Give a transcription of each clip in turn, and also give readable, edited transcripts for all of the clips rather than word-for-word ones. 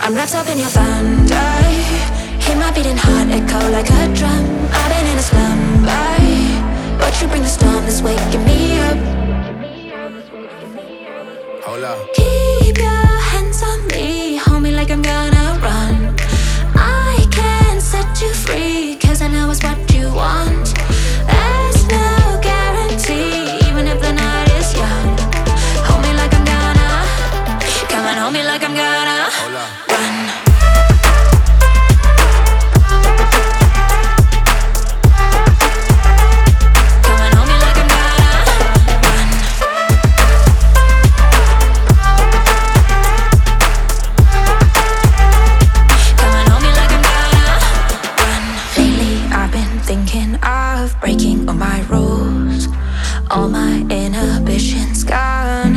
I'm wrapped up in your thunder. Hear my beating heart echo like a drum. I've been in a slumber, but you bring the storm that's waking me up. Hold up. Keep your hands on me, hold me like I'm gonna run. I can set you free, cause I know it's what you want. There's no guarantee, even if the night is young. Hold me like I'm gonna, come on, hold me like I'm gonna run. Breaking all my rules, all my inhibitions gone.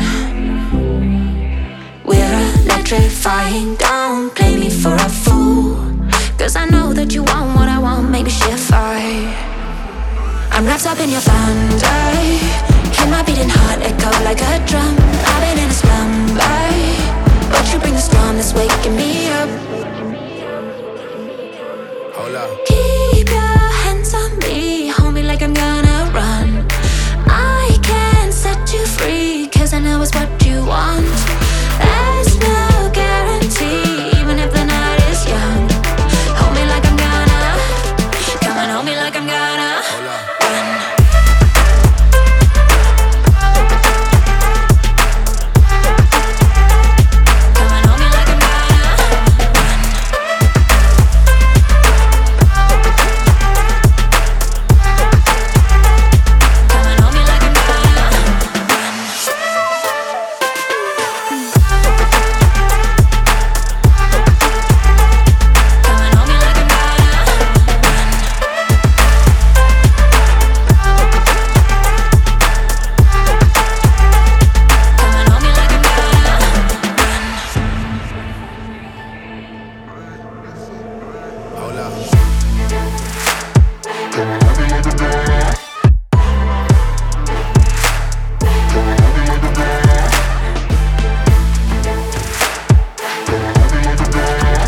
We're electrifying, don't play me for a fool, cause I know that you want what I want, maybe shift fire. I'm wrapped up in your thunder, hear my beating heart echo like a drum. I've been in a slumber, but you bring the storm that's waking me up. Hold up. Keep your hands on me, hold me like I'm gonna run. I can set you free, cause I know it's what you want. There's no guarantee, even if the night is young. Hold me like I'm gonna, come on, hold me like I'm gonna run.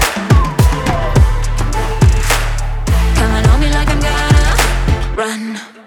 Run.